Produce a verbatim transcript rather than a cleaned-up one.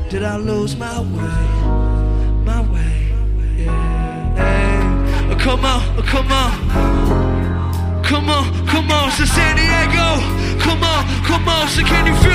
Did I lose my way? My way, yeah. Hey. Oh, come on, oh, come on. Come on, come on, so San Diego. Come on, come on, so can you feel